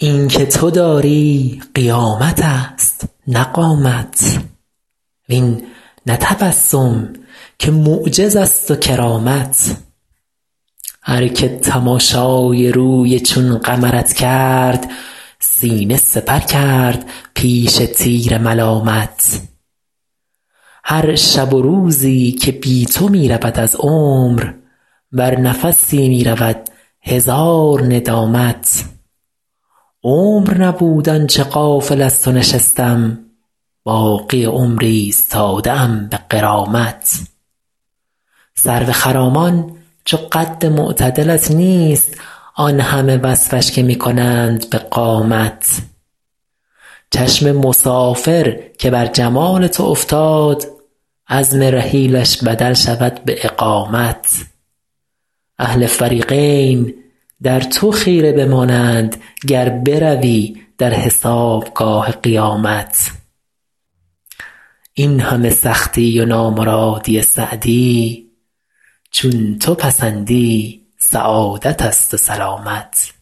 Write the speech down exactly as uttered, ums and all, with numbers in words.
این که تو داری قیامت است نه قامت، وین نه تبسم که معجز است و کرامت. هر که تماشای روی چون قمرت کرد، سینه سپر کرد پیش تیر ملامت. هر شب و روزی که بی تو می رود از عمر، بر نفسی می رود هزار ندامت. عمر نبود آنچه غافل از تو نشستم، باقی عمر ایستاده ام به غرامت. سرو خرامان چو قد معتدلت نیست، آن همه وصفش که می کنند به قامت. چشم مسافر که بر جمال تو افتاد، عزم رحیلش بدل شود به اقامت. اهل فریقین در تو خیره بمانند، گر بروی در حسابگاه قیامت. این همه سختی و نامرادی سعدی، چون تو پسندی سعادت است و سلامت.